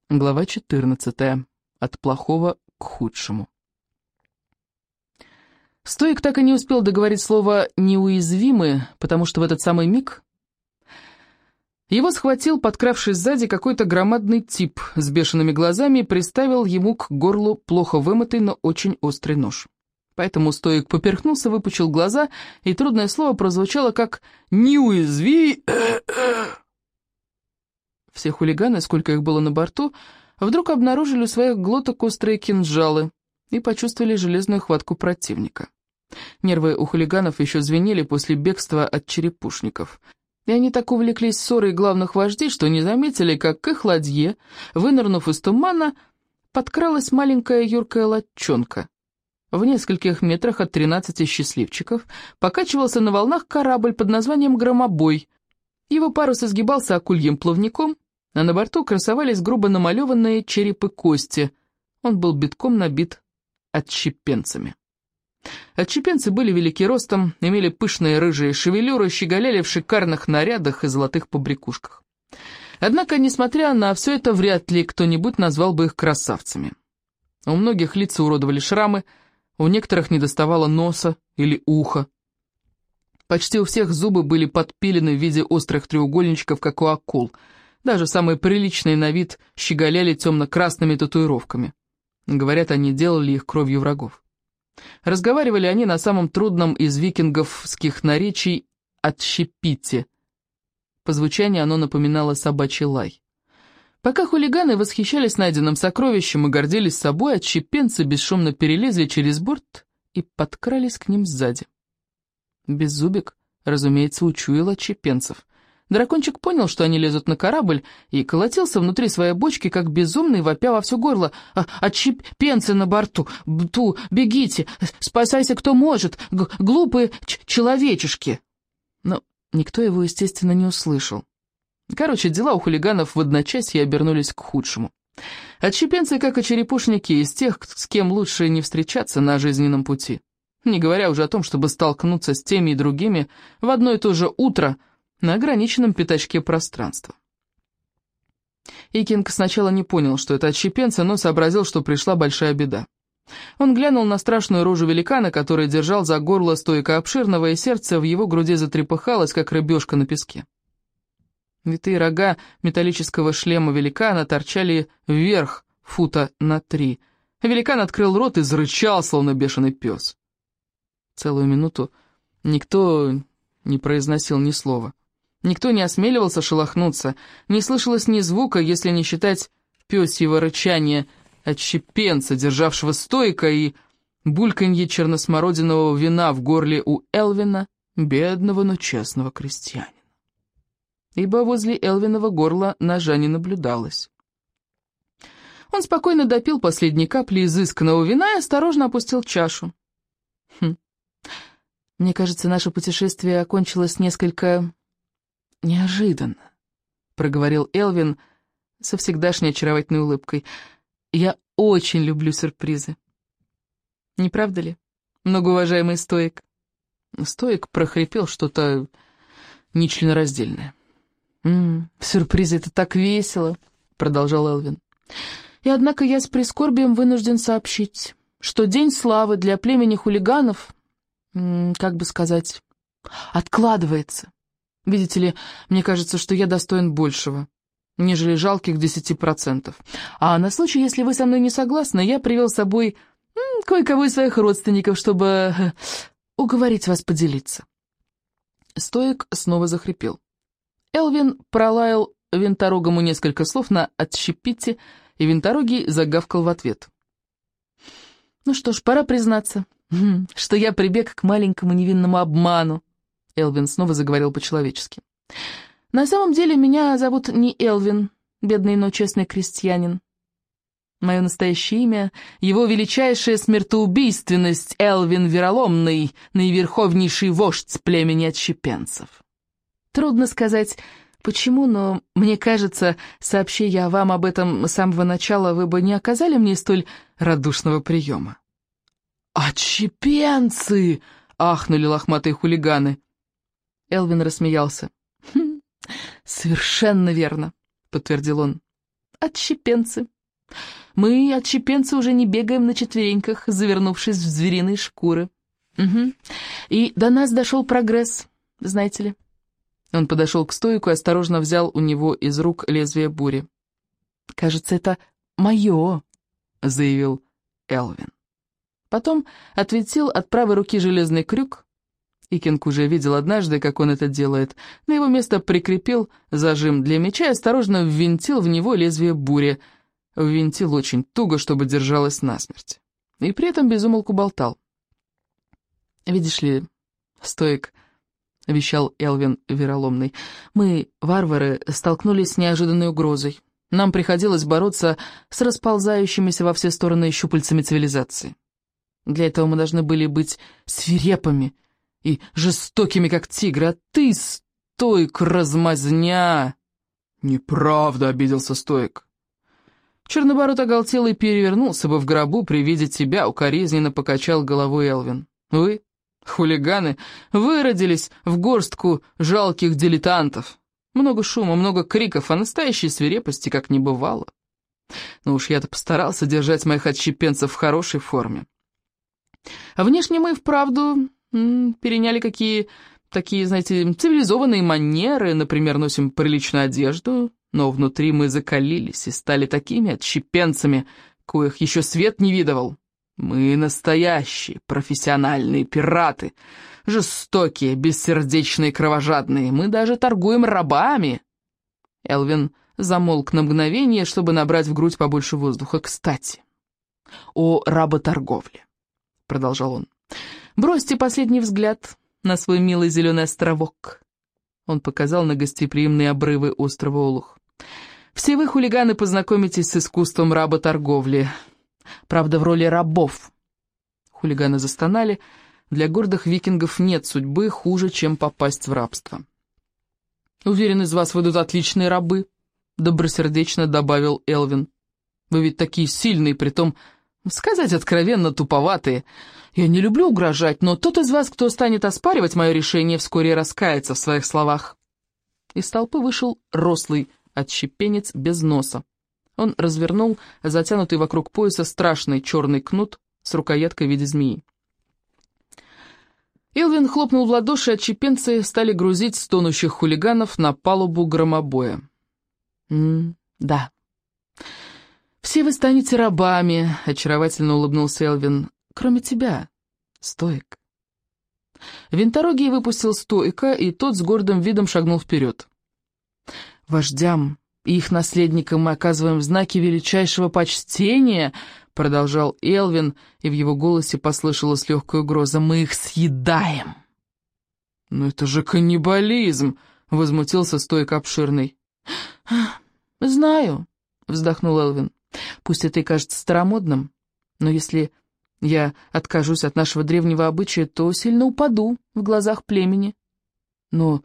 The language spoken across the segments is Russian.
Глава 14. От плохого к худшему. Стоик так и не успел договорить слово «неуязвимы», потому что в этот самый миг его схватил, подкравшись сзади, какой-то громадный тип с бешеными глазами и приставил ему к горлу плохо вымытый, но очень острый нож. Поэтому Стоик поперхнулся, выпучил глаза, и трудное слово прозвучало как «неуязви». Все хулиганы, сколько их было на борту, вдруг обнаружили у своих глоток острые кинжалы и почувствовали железную хватку противника. Нервы у хулиганов еще звенели после бегства от черепушников. И они так увлеклись ссорой главных вождей, что не заметили, как к их ладье, вынырнув из тумана, подкралась маленькая юркая лодчонка. В нескольких метрах от 13 счастливчиков покачивался на волнах корабль под названием «Громобой». Его парус изгибался акульим плавником, а на борту красовались грубо намалеванные черепы кости. Он был битком набит отщепенцами. Отщепенцы были велики ростом, имели пышные рыжие шевелюры, щеголяли в шикарных нарядах и золотых побрякушках. Однако, несмотря на все это, вряд ли кто-нибудь назвал бы их красавцами. У многих лица уродовали шрамы, у некоторых недоставало носа или уха. Почти у всех зубы были подпилены в виде острых треугольничков, как у акул. Даже самые приличные на вид щеголяли темно-красными татуировками. Говорят, они делали их кровью врагов. Разговаривали они на самом трудном из викинговских наречий «отщепите». По звучанию оно напоминало собачий лай. Пока хулиганы восхищались найденным сокровищем и гордились собой, отщепенцы бесшумно перелезли через борт и подкрались к ним сзади. Беззубик, разумеется, учуял отщепенцев. Дракончик понял, что они лезут на корабль, и колотился внутри своей бочки, как безумный, вопя во все горло. «Отщепенцы на борту! Бегите! Спасайся, кто может! Глупые человечешки!» Но никто его, естественно, не услышал. Короче, дела у хулиганов в одночасье обернулись к худшему. Отщепенцы, как и черепушники, из тех, с кем лучше не встречаться на жизненном пути. Не говоря уже о том, чтобы столкнуться с теми и другими в одно и то же утро на ограниченном пятачке пространства. Икинг сначала не понял, что это отщепенцы, но сообразил, что пришла большая беда. Он глянул на страшную рожу великана, который держал за горло Стоика обширного, и сердце в его груди затрепыхалось, как рыбешка на песке. Витые рога металлического шлема великана торчали вверх фута на 3. Великан открыл рот и зарычал, словно бешеный пес. Целую минуту никто не произносил ни слова. Никто не осмеливался шелохнуться, не слышалось ни звука, если не считать пёсьего рычания отщепенца, державшего Стоика, и бульканье черносмородинового вина в горле у Элвина, бедного, но честного крестьянина. Ибо возле Элвиного горла ножа не наблюдалось. Он спокойно допил последние капли изысканного вина и осторожно опустил чашу. «Мне кажется, наше путешествие окончилось несколько неожиданно», — проговорил Элвин со всегдашней очаровательной улыбкой. «Я очень люблю сюрпризы. Не правда ли, многоуважаемый Стоик?» Стоик прохрипел что-то нечленораздельное. «Сюрпризы — это так весело», — продолжал Элвин. «И однако я с прискорбием вынужден сообщить, что день славы для племени хулиганов, как бы сказать, откладывается. Видите ли, мне кажется, что я достоин большего, нежели жалких 10%. А на случай, если вы со мной не согласны, я привел с собой кое-кого из своих родственников, чтобы уговорить вас поделиться». Стоик снова захрипел. Элвин пролаял винторогому несколько слов на «отщепите», и винторогий загавкал в ответ. «Ну что ж, пора признаться, что я прибег к маленькому невинному обману», — Элвин снова заговорил по-человечески. «На самом деле меня зовут не Элвин, бедный, но честный крестьянин. Мое настоящее имя — его величайшая смертоубийственность Элвин Вероломный, наиверховнейший вождь племени отщепенцев. Трудно сказать, почему, но мне кажется, сообщи я вам об этом с самого начала, вы бы не оказали мне столь радушного приема». «Отщепенцы!» — ахнули лохматые хулиганы. Элвин рассмеялся. «Совершенно верно», — подтвердил он. отщепенцы. Мы, отщепенцы, уже не бегаем на четвереньках, завернувшись в звериные шкуры. Угу. И до нас дошел прогресс, знаете ли». Он подошел к стойку и осторожно взял у него из рук лезвие бури. «Кажется, это мое», — заявил Элвин. Потом отвинтил от правой руки железный крюк. Икинг уже видел однажды, как он это делает. На его место прикрепил зажим для меча и осторожно ввинтил в него лезвие бури. Ввинтил очень туго, чтобы держалось насмерть. И при этом без умолку болтал. «Видишь ли, стоик», — вещал Элвин вероломный, — «мы, варвары, столкнулись с неожиданной угрозой. Нам приходилось бороться с расползающимися во все стороны щупальцами цивилизации. Для этого мы должны были быть свирепыми и жестокими, как тигры, а ты, стоик, размазня!» «Неправда», — обиделся стоик. Чернобород оголтел и перевернулся бы в гробу при виде тебя, укоризненно покачал головой Элвин. «Вы, хулиганы, выродились в горстку жалких дилетантов. Много шума, много криков, а настоящей свирепости как не бывало. Но уж я-то постарался держать моих отщепенцев в хорошей форме. А внешне мы вправду переняли такие, знаете, цивилизованные манеры, например, носим приличную одежду, но внутри мы закалились и стали такими отщепенцами, коих еще свет не видывал. Мы настоящие профессиональные пираты, жестокие, бессердечные, кровожадные. Мы даже торгуем рабами». Элвин замолк на мгновение, чтобы набрать в грудь побольше воздуха. «Кстати, о работорговле», — продолжал он. «Бросьте последний взгляд на свой милый зеленый островок». Он показал на гостеприимные обрывы острова Олух. «Все вы, хулиганы, познакомитесь с искусством работорговли. Правда, в роли рабов». Хулиганы застонали. Для гордых викингов нет судьбы хуже, чем попасть в рабство. «Уверен, из вас выйдут отличные рабы», — добросердечно добавил Элвин. «Вы ведь такие сильные, притом, сказать откровенно, туповатые. Я не люблю угрожать, но тот из вас, кто станет оспаривать мое решение, вскоре раскается в своих словах». Из толпы вышел рослый отщепенец без носа. Он развернул затянутый вокруг пояса страшный черный кнут с рукояткой в виде змеи. Элвин хлопнул в ладоши, отщепенцы стали грузить стонущих хулиганов на палубу громобоя. «Да. Все вы станете рабами», — очаровательно улыбнулся Элвин. «Кроме тебя, стоик». Винторогий выпустил стоика, и тот с гордым видом шагнул вперед. «Вождям и их наследникам мы оказываем знаки величайшего почтения», — продолжал Элвин, и в его голосе послышалась легкая угроза. «Мы их съедаем». «Но это же каннибализм», — возмутился стоик обширный. «Знаю», — вздохнул Элвин. «Пусть это и кажется старомодным, но если я откажусь от нашего древнего обычая, то сильно упаду в глазах племени». «Но...»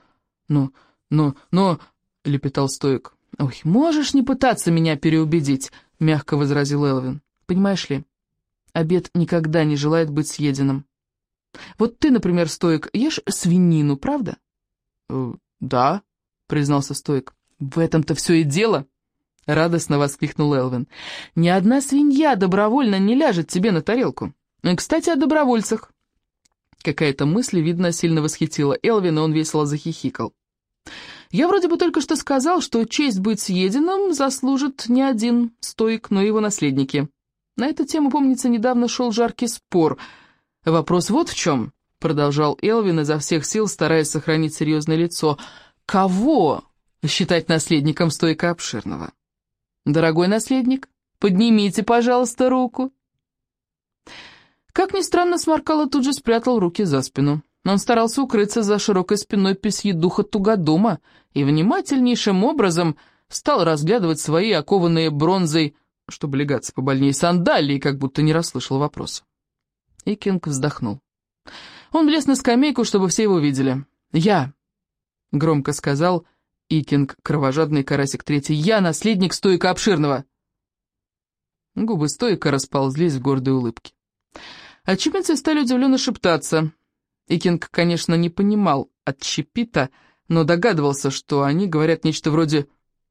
— лепетал стоик. «Ой, можешь не пытаться меня переубедить», — мягко возразил Элвин. «Понимаешь ли, обед никогда не желает быть съеденным. Вот ты, например, стоик, ешь свинину, правда?» «Да», — признался стоик. «В этом-то все и дело», — радостно воскликнул Элвин. «Ни одна свинья добровольно не ляжет тебе на тарелку. Кстати, о добровольцах». Какая-то мысль, видно, сильно восхитила Элвина, и он весело захихикал. «Я вроде бы только что сказал, что честь быть съеденным заслужит не один стоик, но и его наследники. На эту тему, помнится, недавно шел жаркий спор. Вопрос вот в чем», — продолжал Элвин изо всех сил, стараясь сохранить серьезное лицо. «Кого считать наследником стоика обширного? Дорогой наследник, поднимите, пожалуйста, руку». Как ни странно, Сморкало тут же спрятал руки за спину. Он старался укрыться за широкой спиной песьедуха Тугодума и внимательнейшим образом стал разглядывать свои окованные бронзой, чтобы легаться побольнее, сандалии, как будто не расслышал вопроса. Икинг вздохнул. Он влез на скамейку, чтобы все его видели. «Я», — громко сказал Икинг, кровожадный карасик третий, — «я наследник стоика обширного». Губы стоика расползлись в гордой улыбке. Отщепенцы стали удивленно шептаться. Икинг, конечно, не понимал отщепита, но догадывался, что они говорят нечто вроде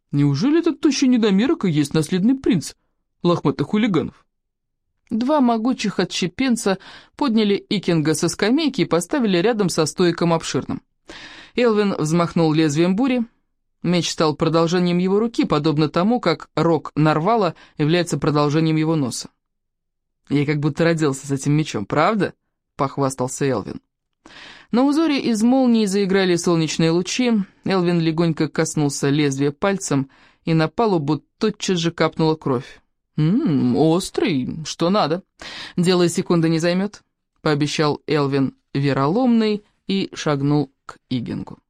Неужели этот тощий недомерок и есть наследный принц лохматых хулиганов? Два могучих отщепенца подняли Икинга со скамейки и поставили рядом со стойком обширным. Элвин взмахнул лезвием бури. Меч стал продолжением его руки, подобно тому, как рог нарвала является продолжением его носа. «Я как будто родился с этим мечом, правда?» — похвастался Элвин. На узоре из молнии заиграли солнечные лучи. Элвин легонько коснулся лезвия пальцем, и на палубу тотчас же капнула кровь. Острый, что надо. Дело и секунды не займет», — пообещал Элвин вероломный и шагнул к Игингу.